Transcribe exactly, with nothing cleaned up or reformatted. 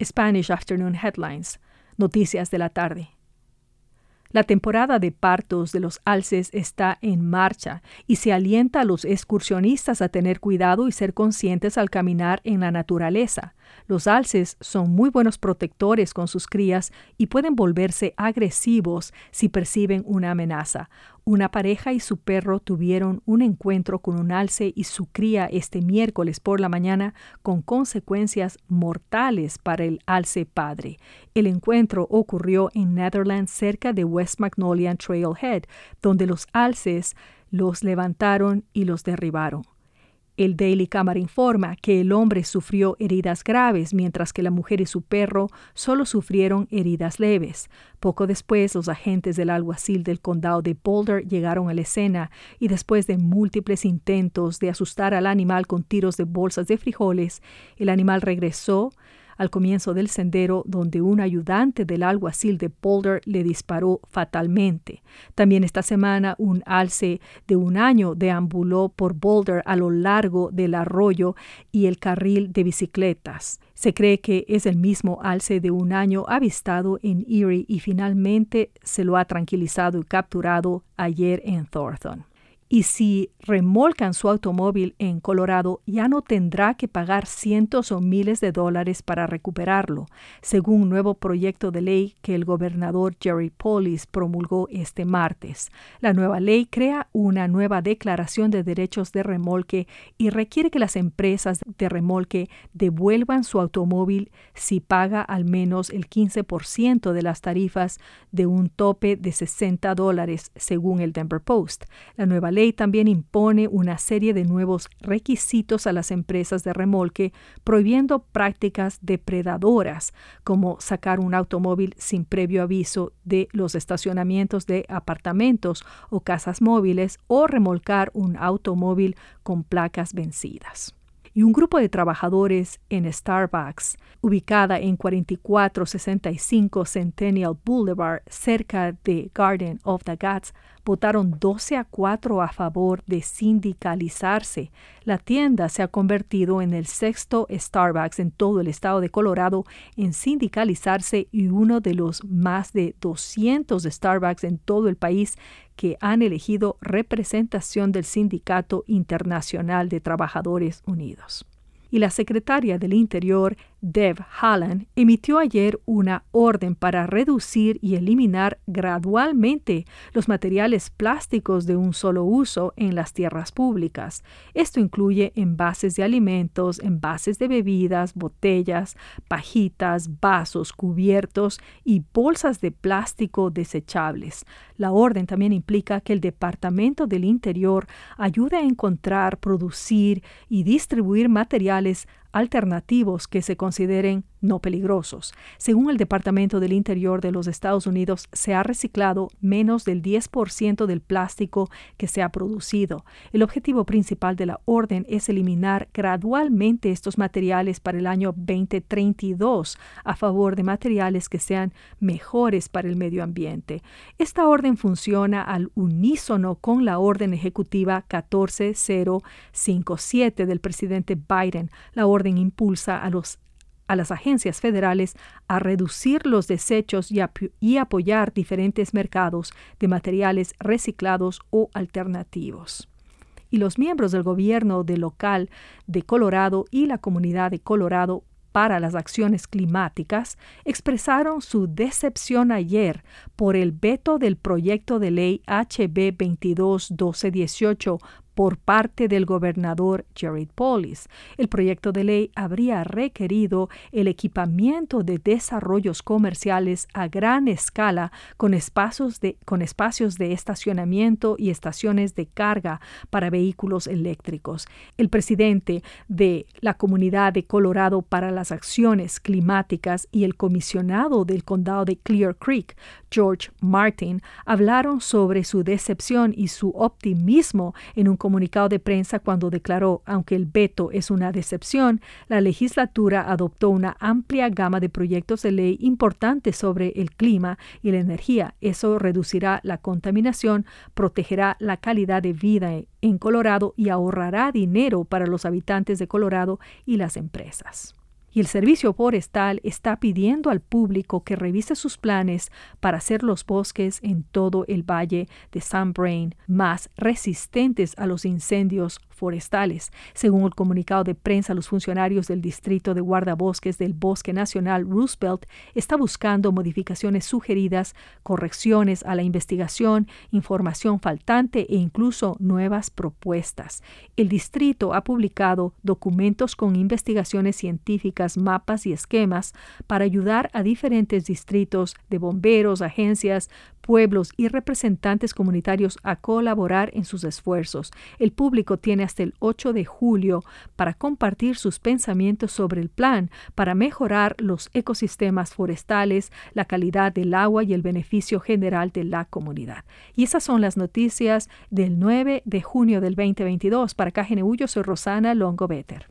Spanish Afternoon Headlines, Noticias de la Tarde. La temporada de partos de los alces está en marcha y se alienta a los excursionistas a tener cuidado y ser conscientes al caminar en la naturaleza. Los alces son muy buenos protectores con sus crías y pueden volverse agresivos si perciben una amenaza. Una pareja y su perro tuvieron un encuentro con un alce y su cría este miércoles por la mañana con consecuencias mortales para el alce padre. El encuentro ocurrió en Netherlands cerca de West Magnolia Trailhead, donde los alces los levantaron y los derribaron. El Daily Camera informa que el hombre sufrió heridas graves, mientras que la mujer y su perro solo sufrieron heridas leves. Poco después, los agentes del alguacil del condado de Boulder llegaron a la escena y después de múltiples intentos de asustar al animal con tiros de bolsas de frijoles, el animal regresó al comienzo del sendero donde un ayudante del alguacil de Boulder le disparó fatalmente. También esta semana un alce de un año deambuló por Boulder a lo largo del arroyo y el carril de bicicletas. Se cree que es el mismo alce de un año avistado en Erie y finalmente se lo ha tranquilizado y capturado ayer en Thornton. Y si remolcan su automóvil en Colorado, ya no tendrá que pagar cientos o miles de dólares para recuperarlo, según un nuevo proyecto de ley que el gobernador Jerry Polis promulgó este martes. La nueva ley crea una nueva declaración de derechos de remolque y requiere que las empresas de remolque devuelvan su automóvil si paga al menos el quince por ciento de las tarifas de un tope de sesenta dólares, según el Denver Post. La nueva ley también impone una serie de nuevos requisitos a las empresas de remolque, prohibiendo prácticas depredadoras, como sacar un automóvil sin previo aviso de los estacionamientos de apartamentos o casas móviles o remolcar un automóvil con placas vencidas. Y un grupo de trabajadores en Starbucks, ubicada en cuarenta y cuatro sesenta y cinco Centennial Boulevard, cerca de Garden of the Gods, votaron doce a cuatro a favor de sindicalizarse. La tienda se ha convertido en el sexto Starbucks en todo el estado de Colorado en sindicalizarse y uno de los más de doscientos Starbucks en todo el país que han elegido representación del Sindicato Internacional de Trabajadores Unidos. Y la secretaria del Interior, Deb Haaland, emitió ayer una orden para reducir y eliminar gradualmente los materiales plásticos de un solo uso en las tierras públicas. Esto incluye envases de alimentos, envases de bebidas, botellas, pajitas, vasos, cubiertos y bolsas de plástico desechables. La orden también implica que el Departamento del Interior ayude a encontrar, producir y distribuir materiales alternativos que se consideren no peligrosos. Según el Departamento del Interior de los Estados Unidos, se ha reciclado menos del diez por ciento del plástico que se ha producido. El objetivo principal de la orden es eliminar gradualmente estos materiales para el año veinte treinta y dos a favor de materiales que sean mejores para el medio ambiente. Esta orden funciona al unísono con la orden ejecutiva catorce mil cincuenta y siete del presidente Biden. La orden impulsa a los a las agencias federales a reducir los desechos y, ap- y apoyar diferentes mercados de materiales reciclados o alternativos. Y los miembros del gobierno del local de Colorado y la comunidad de Colorado para las acciones climáticas expresaron su decepción ayer por el veto del proyecto de ley H B veintidós doce dieciocho por parte del gobernador Jared Polis. El proyecto de ley habría requerido el equipamiento de desarrollos comerciales a gran escala con espacios de, con espacios de estacionamiento y estaciones de carga para vehículos eléctricos. El presidente de la Comunidad de Colorado para las Acciones Climáticas y el comisionado del condado de Clear Creek, George Martin, hablaron sobre su decepción y su optimismo en un comunicado de prensa cuando declaró, aunque el veto es una decepción, la legislatura adoptó una amplia gama de proyectos de ley importantes sobre el clima y la energía. Eso reducirá la contaminación, protegerá la calidad de vida en Colorado y ahorrará dinero para los habitantes de Colorado y las empresas. Y el Servicio Forestal está pidiendo al público que revise sus planes para hacer los bosques en todo el valle de San Brain más resistentes a los incendios forestales. Según el comunicado de prensa, los funcionarios del Distrito de Guardabosques del Bosque Nacional Roosevelt está buscando modificaciones sugeridas, correcciones a la investigación, información faltante e incluso nuevas propuestas. El distrito ha publicado documentos con investigaciones científicas, mapas y esquemas para ayudar a diferentes distritos de bomberos, agencias, pueblos y representantes comunitarios a colaborar en sus esfuerzos. El público tiene hasta el ocho de julio para compartir sus pensamientos sobre el plan para mejorar los ecosistemas forestales, la calidad del agua y el beneficio general de la comunidad. Y esas son las noticias del nueve de junio del veinte veintidós. Para K G N U, yo soy Rosana Longo Vetter.